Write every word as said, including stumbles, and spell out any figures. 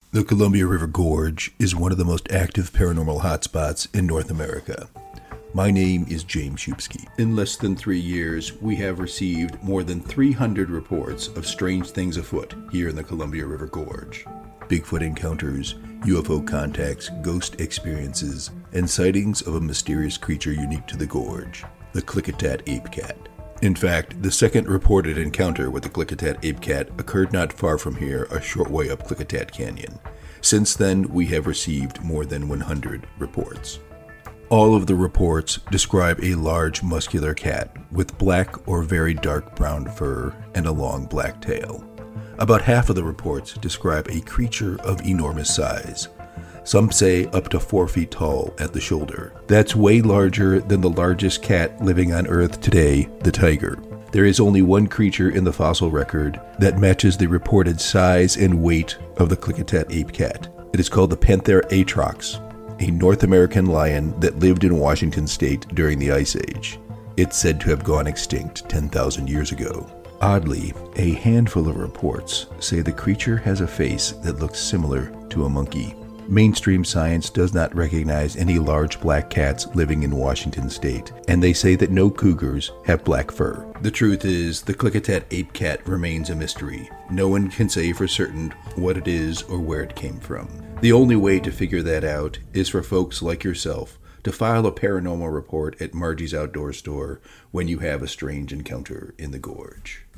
The Columbia River Gorge is one of the most active paranormal hotspots in North America. My name is James Shupsky. In less than three years, we have received more than three hundred reports of strange things afoot here in the Columbia River Gorge. Bigfoot encounters, U F O contacts, ghost experiences, and sightings of a mysterious creature unique to the gorge, the Klickitat ape cat. In fact, the second reported encounter with the Klickitat ape cat occurred not far from here, a short way up Klickitat Canyon. Since then, we have received more than one hundred reports. All of the reports describe a large muscular cat with black or very dark brown fur and a long black tail. About half of the reports describe a creature of enormous size. Some say up to four feet tall at the shoulder. That's way larger than the largest cat living on Earth today, the tiger. There is only one creature in the fossil record that matches the reported size and weight of the Klickitat ape cat. It is called the Panther atrox, a North American lion that lived in Washington state during the Ice Age. It's said to have gone extinct ten thousand years ago. Oddly, a handful of reports say the creature has a face that looks similar to a monkey. Mainstream science does not recognize any large black cats living in Washington state, and they say that no cougars have black fur. The truth is, the Klickitat ape cat remains a mystery. No one can say for certain what it is or where it came from. The only way to figure that out is for folks like yourself to file a paranormal report at Margie's Outdoor Store when you have a strange encounter in the gorge.